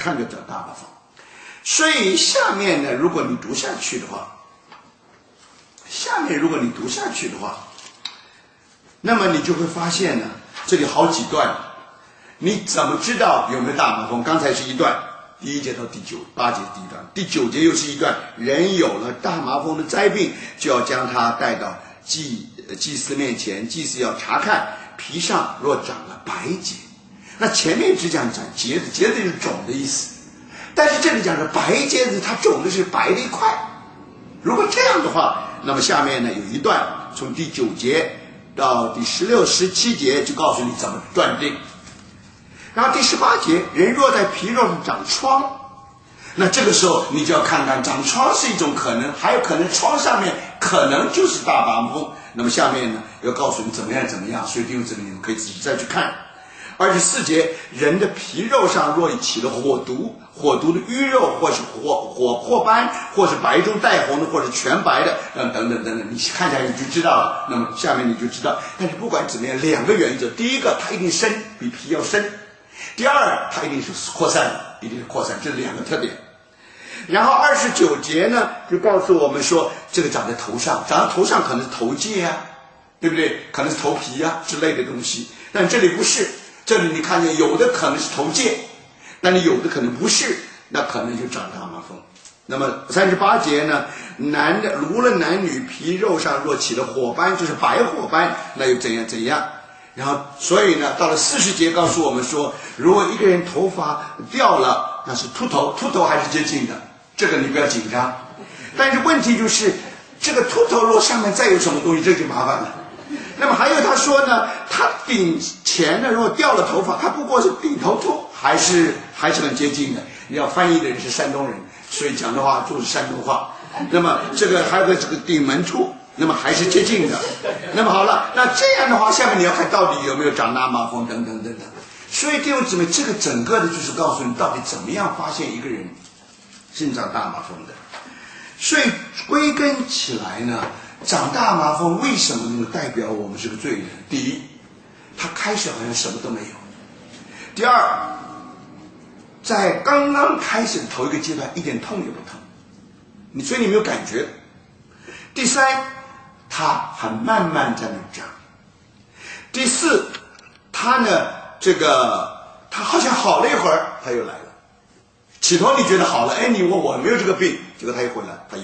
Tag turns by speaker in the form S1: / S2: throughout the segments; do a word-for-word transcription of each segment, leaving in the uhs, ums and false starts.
S1: 看就长大麻风。所以下面呢，如果你读下去的话，下面如果你读下去的话，那么你就会发现呢，这里好几段，你怎么知道有没有大麻风？刚才是一段，第一节到第九八节第一段，第九节又是一段，人有了大麻风的灾病，就要将他带到祭祭司面前，祭司要查看皮上若长了白结。那前面只讲长结子，结子就是肿的意思，但是这里讲的白结子，它肿的是白的一块。如果这样的话，那么下面呢有一段，从第九节到第十六、十七节就告诉你怎么断定。然后第十八节，人若在皮肉上长疮，那这个时候你就要看看，长疮是一种可能，还有可能疮上面可能就是大麻风。那么下面呢要告诉你怎么样怎么样，所以弟兄姊妹你们可以自己再去看。二十四节，人的皮肉上若起了火毒，火毒的淤肉，或是火火破斑，或是白中带红的，或是全白的，等等等等等，你看起来你就知道了。那么下面你就知道，但是不管怎么样，两个原则：第一个，它一定深，比皮要深；第二，它一定是扩散，一定是扩散，这是两个特点。然后二十九节呢，就告诉我们说，这个长在头上，长在头上可能是头疥啊，对不对？可能是头皮啊之类的东西，但这里不是。这里你看见有的可能是头疥，但是有的可能不是，那可能就长大麻风。那么三十八节呢，男的无论男女皮肉上若起了火斑，就是白火斑，那又怎样怎样。然后所以呢，到了四十节告诉我们说，如果一个人头发掉了，那是秃头，秃头还是接近的，这个你不要紧张。但是问题就是，这个秃头若上面再有什么东西，这就麻烦了。那么还有他说呢，他顶前呢，如果掉了头发，他不过是顶头秃，还是还是很接近的。你要翻译的人是山东人，所以讲的话就是山东话。那么这个还有个这个顶门秃，那么还是接近的。那么好了，那这样的话，下面你要看到底有没有长大麻风等等等等。所以弟兄姊妹，这个整个的就是告诉你到底怎么样发现一个人是长大麻风的。所以归根起来呢，长大麻风为什么能够代表我们是个罪人？第一，他开始好像什么都没有；第二，在刚刚开始的头一个阶段一点痛也不痛，你所以你没有感觉；第三，他还慢慢在那长；第四，他呢这个他好像好了一会儿，他又来了。起头你觉得好了，哎，你问我没有这个病，结果他一回来，他有。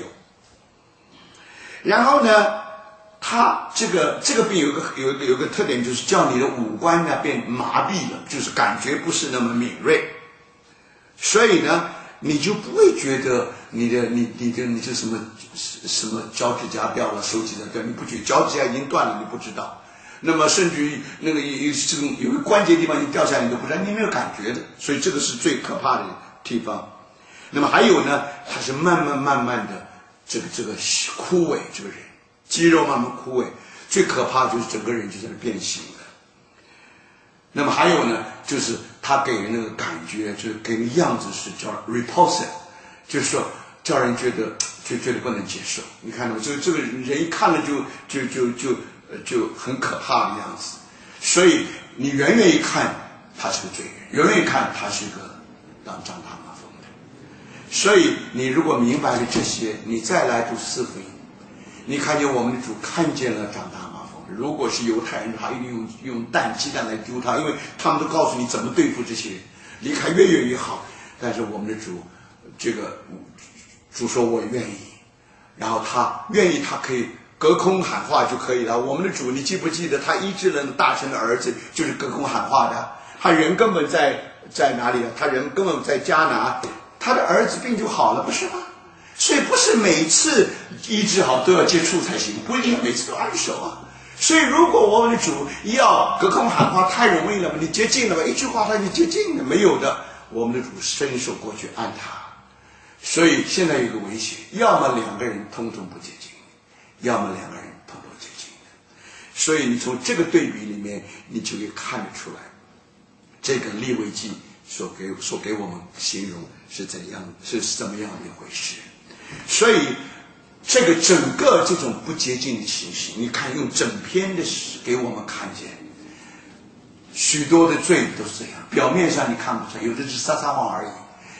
S1: 然后呢，他这个这个病有一个有一个有一个特点，就是叫你的五官呢变麻痹了，就是感觉不是那么敏锐，所以呢，你就不会觉得你的你你的你是什么什么脚趾甲掉了，手指甲掉，你不觉得脚趾甲已经断了，你不知道。那么甚至于那个有这种有个关节地方你掉下来，你都不知道，你没有感觉的，所以这个是最可怕的地方。那么还有呢，它是慢慢慢慢的这个这个枯萎，这个人肌肉慢慢枯萎，最可怕的就是整个人就在那变形了。那么还有呢，就是他给人那个感觉，就是给人样子是叫 repulsive， 就是说叫人觉得就觉得不能接受。你看到这个这个人一看了就就就就呃就很可怕的样子，所以你远远一看他是个罪人，远远一看他是一个让长大麻风的。所以你如果明白了这些，你再来读四福音，你看见我们的主看见了长大麻风。如果是犹太人，他一定用用蛋鸡蛋来丢他，因为他们都告诉你怎么对付这些人，离开越远越好。但是我们的主，这个主说我愿意，然后他愿意，他可以隔空喊话就可以了。我们的主，你记不记得他医治了大臣的儿子，就是隔空喊话的？他人根本在在哪里啊？他人根本在迦拿，他的儿子病就好了，不是吗？所以不是每次医治好都要接触才行，不一定每次都按手啊。所以如果我们的主要隔空喊话太容易了嘛，你接近了吧，一句话他就接近了，没有的，我们的主伸手过去按他。所以现在有一个危险，要么两个人通通不接近，要么两个人通通接近的。所以你从这个对比里面，你就可以看得出来，这个利未记所给所给我们形容是怎样，是怎么样的一回事。所以这个整个这种不洁净的情形，你看用整篇的诗给我们看见许多的罪都是这样，表面上你看不出来，有的是撒撒谎而已，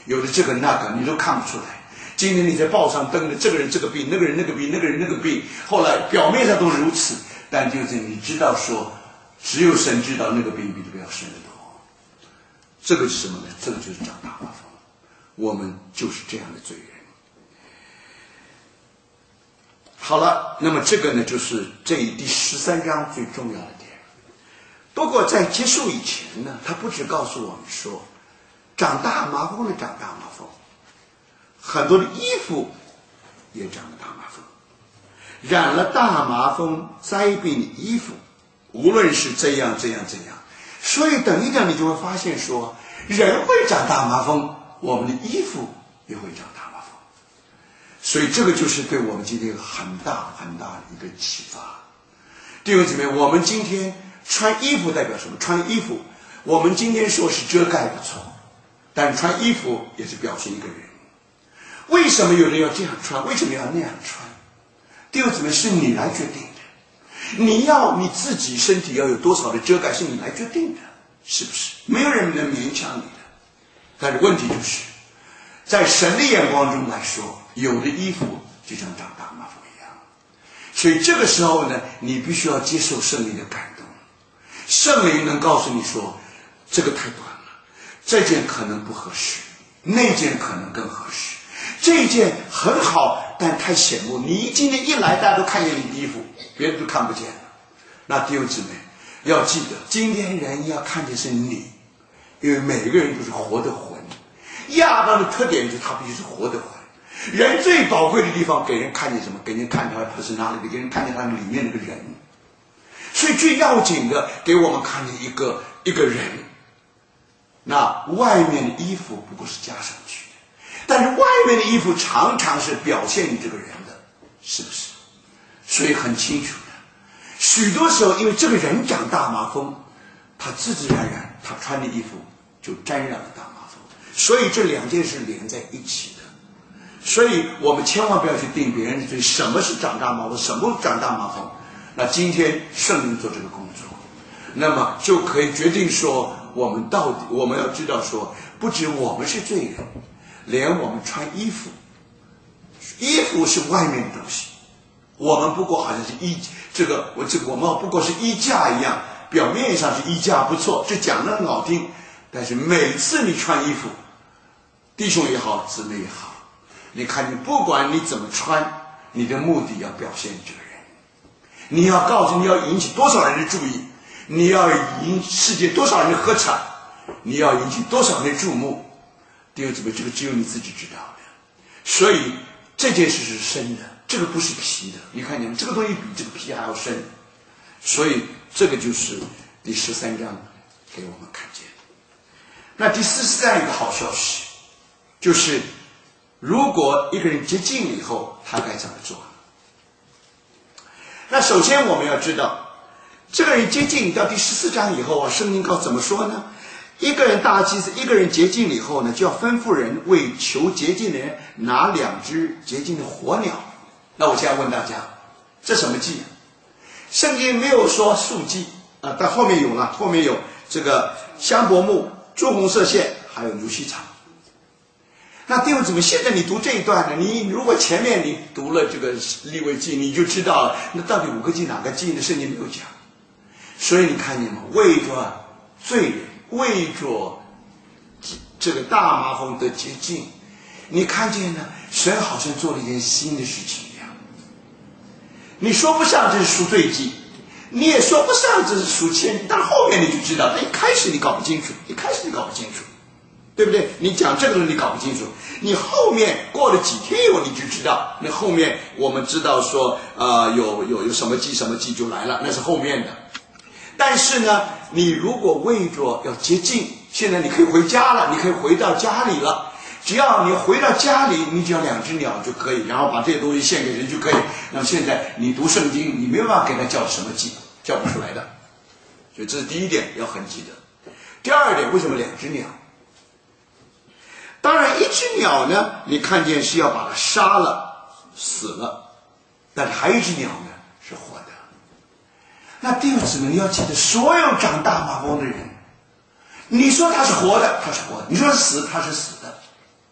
S1: 有的这个那个你都看不出来。今天你在报上登的这个人这个病，那个人那个病，那个人那个病，后来表面上都如此，但就是你知道说，只有神知道那个病比这个要深得多。这个是什么呢？这个就是长大麻风。我们就是这样的罪人。好了，那么这个呢，就是这第十三章最重要的点。不过在结束以前呢，他不只告诉我们说，长大麻风的长大麻风，很多的衣服也长了大麻风，染了大麻风灾病的衣服，无论是这样这样这样，所以等一等你就会发现说，人会长大麻风，我们的衣服也会长大麻风。所以这个就是对我们今天有很大很大的一个启发。弟兄姊妹，我们今天穿衣服代表什么？穿衣服，我们今天说是遮盖不错，但穿衣服也是表现一个人。为什么有人要这样穿？为什么要那样穿？弟兄姊妹，是你来决定的。你要你自己身体要有多少的遮盖，是你来决定的，是不是？没有人能勉强你的。但是问题就是，在神的眼光中来说，有的衣服就像长大麻风一样。所以这个时候呢，你必须要接受圣灵的感动。圣灵能告诉你说，这个太短了，这件可能不合适，那件可能更合适，这件很好，但太显目，你今天一来大家都看见你的衣服，别人都看不见了。那弟兄姊妹要记得，今天人要看见是你，因为每个人都是活的魂。亚当的特点就是他必须是活的魂。人最宝贵的地方，给人看见什么？给人看见他的 personality， 给人看见他里面那个人。所以最要紧的，给我们看见一个一个人。那外面的衣服不过是加上去的，但是外面的衣服常常是表现你这个人的，是不是？所以很清楚的，许多时候因为这个人长大麻风，他自自然然他穿的衣服就沾染了大麻风，所以这两件事连在一起的。所以我们千万不要去定别人的罪，什么是长大麻风，什么长大麻风。那今天圣灵做这个工作，那么就可以决定说，我们到底我们要知道说，不止我们是罪人，连我们穿衣服，衣服是外面的东西，我们不过好像是衣这个我这个我们不过是衣架一样，表面上是衣架不错，这讲得很好听，但是每次你穿衣服，弟兄也好，姊妹也好，你看你不管你怎么穿，你的目的要表现这个人，你要告诉你要引起多少人的注意，你要引世界多少人的喝彩，你要引起多少人的注目。弟兄姊妹，这个只有你自己知道的。所以这件事是深的，这个不是皮的，你看见吗？这个东西比这个皮还要深。所以这个就是第十三章给我们看见。那第四十章有个好消息，就是如果一个人洁净了以后，他该怎么做？那首先我们要知道，这个人洁净到第十四章以后啊，圣经告怎么说呢？一个人大祭司，一个人洁净了以后呢，就要吩咐人为求洁净的人拿两只洁净的活鸟。那我现在问大家，这什么祭？圣经没有说素祭啊，但后面有了，后面有这个香柏木、朱红色线，还有牛膝草。那弟兄姊妹，现在你读这一段呢，你如果前面你读了这个利未记，你就知道了，那到底五个祭哪个祭呢？圣经没有讲。所以你看见吗？为着罪人，为着这个大麻风的洁净，你看见呢？神好像做了一件新的事情一样。你说不上这是赎罪祭，你也说不上这是赎愆，但后面你就知道，一开始你搞不清楚，一开始你搞不清楚。对不对？你讲这个东西你搞不清楚，你后面过了几天以后你就知道。那后面我们知道说，呃，有有有什么祭什么祭就来了，那是后面的。但是呢，你如果为着要洁净，现在你可以回家了，你可以回到家里了。只要你回到家里，你只要两只鸟就可以，然后把这些东西献给人就可以。那么现在你读圣经，你没有办法给他叫什么祭，叫不出来的。所以这是第一点要很记得。第二点，为什么两只鸟？当然一只鸟呢，你看见是要把它杀了死了，但是还有一只鸟呢是活的。那弟兄姊妹，你要记得，所有长大麻风的人，你说他是活的他是活的，你说死他是死的，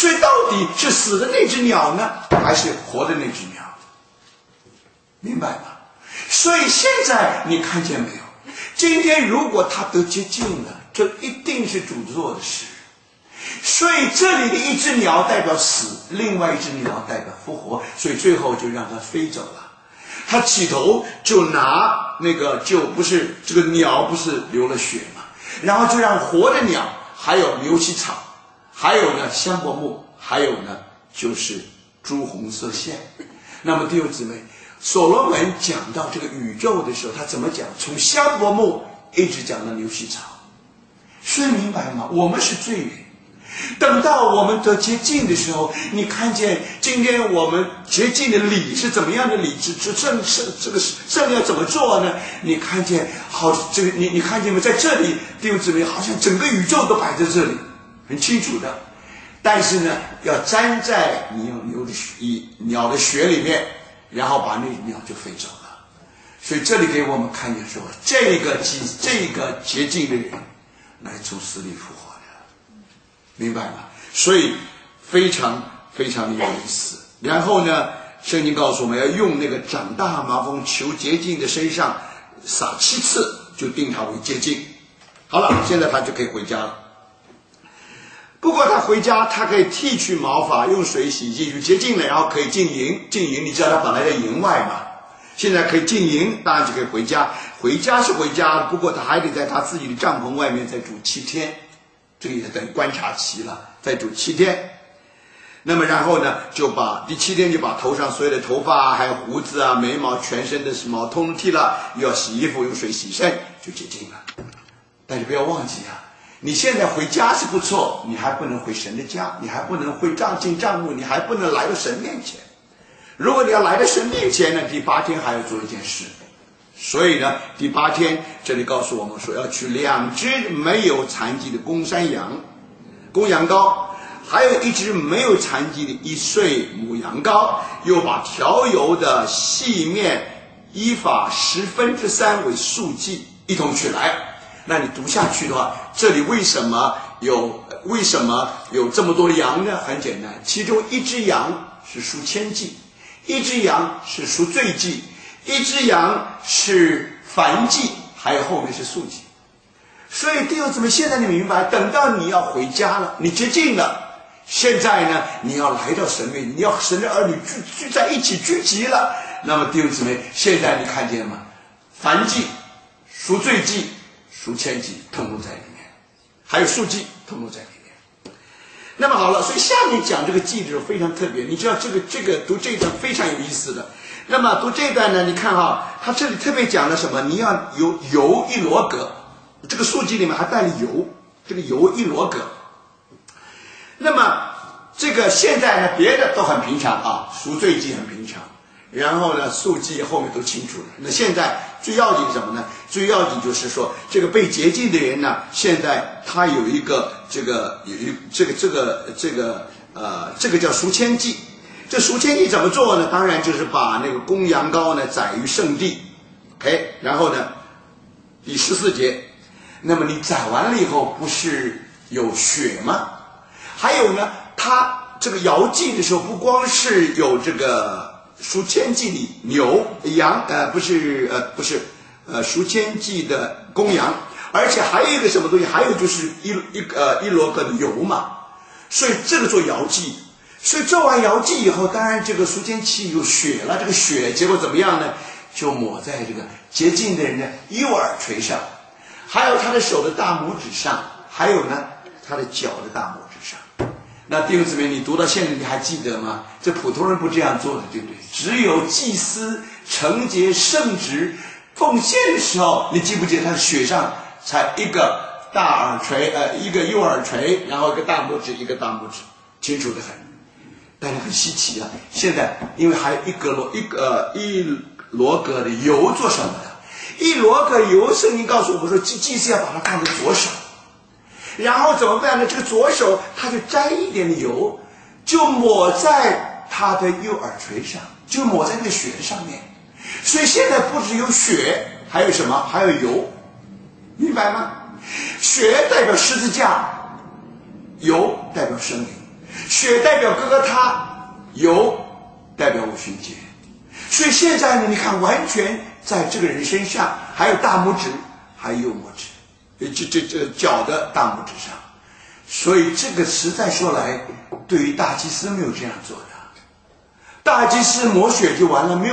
S1: 所以到底是死的那只鸟呢，还是活的那只鸟？明白吗？所以现在你看见没有？今天如果他得洁净了，这一定是主做的事。所以这里的一只鸟代表死，另外一只鸟代表复活，所以最后就让它飞走了。他起头就拿那个，就不是这个鸟不是流了血嘛，然后就让活的鸟，还有牛膝草，还有呢香柏木，还有呢就是朱红色线。那么弟兄姊妹，所罗门讲到这个宇宙的时候，他怎么讲？从香柏木一直讲到牛膝草。所以明白吗？我们是罪人，等到我们得洁净的时候，你看见今天我们洁净的礼是怎么样的礼？这这圣圣这个圣要怎么做呢？你看见好，这个你你看见没？在这里弟兄姊妹，好像整个宇宙都摆在这里，很清楚的。但是呢，要粘在你用牛的血、鸟的血里面，然后把那鸟就飞走了。所以这里给我们看见说，这个洁这个洁净的人来从死里复活的，明白吗？所以非常非常的有意思。然后呢，圣经告诉我们要用那个长大麻风球洁净的身上撒七次，就定他为洁净。好了，现在他就可以回家了。不过他回家，他可以剃去毛发，用水洗净就洁净了，然后可以进营。进营，你知道他本来在营外嘛，现在可以进营，当然就可以回家。回家是回家，不过他还得在他自己的帐篷外面再住七天，这个也等于观察期了，再住七天。那么然后呢，就把第七天就把头上所有的头发还有胡子啊、眉毛、全身的毛通通剃了，又要洗衣服，用水洗身，就洁净了。但是不要忘记啊，你现在回家是不错，你还不能回神的家，你还不能回帐进帐幕，你还不能来到神面前。如果你要来到神面前呢，第八天还要做一件事。所以呢，第八天这里告诉我们说，要取两只没有残疾的公山羊、公羊羔，还有一只没有残疾的一岁母羊羔，又把调油的细面依法十分之三为素祭一同取来。那你读下去的话，这里为什么有为什么有这么多的羊呢？很简单，其中一只羊是赎愆祭，一只羊是赎罪祭，一只羊是燔祭，还有后面是素祭。所以弟兄姊妹，现在你明白，等到你要回家了，你洁净了，现在呢，你要来到神面前，你要神的儿女聚聚在一起聚集了。那么弟兄姊妹，现在你看见吗？燔祭、赎罪祭、赎愆祭统统在里面，还有素祭统统在里面。那么好了，所以下面讲这个祭的时候非常特别，你知道这个这个读这一段非常有意思的。那么读这一段呢，你看哈，他这里特别讲了什么？你要有油一罗革，这个素祭里面还带了油，这个油一罗革。那么这个现在呢，别的都很平常啊，赎罪祭很平常，然后呢，素祭后面都清楚了。那现在最要紧是什么呢？最要紧就是说，这个被洁净的人呢，现在他有一个这个有一这个这个这个呃，这个叫赎愆祭。这赎愆祭怎么做呢？当然就是把那个公羊羔呢宰于圣地 ，OK， 然后呢，第十四节，那么你宰完了以后，不是有血吗？还有呢，他这个摇祭的时候，不光是有这个赎愆祭的牛羊，呃，不是呃不是呃赎愆祭的公羊，而且还有一个什么东西？还有就是一一呃一罗革的油嘛，所以这个做摇祭。所以做完摇祭以后，当然这个赎愆祭有血了，这个血结果怎么样呢？就抹在这个洁净的人的右耳垂上，还有他的手的大拇指上，还有呢他的脚的大拇指上。那弟兄姊妹，你读到现在你还记得吗？这普通人不这样做的，对不对？只有祭司承接圣职奉献的时候，你记不记得他的血上才一个大耳垂，呃，一个右耳垂，然后一个大拇指，一个大拇指，清楚的很。但是很稀奇啊！现在因为还有一格罗一个、呃、一罗革的油做什么的？一罗革油，圣经告诉我们说，祭祭司要把它放在左手，然后怎么办呢？这个左手他就沾一点的油，就抹在他的右耳垂上，就抹在那个血上面。所以现在不只有血，还有什么？还有油，明白吗？血代表十字架，油代表生灵。 血代表哥哥他，油代表五旬节。所以现在呢，你看完全在这个人身上，还有大拇指，还有右拇指，这这这脚的大拇指上。所以这个实在说来，对于大祭司没有这样做的。大祭司抹血就完了，没有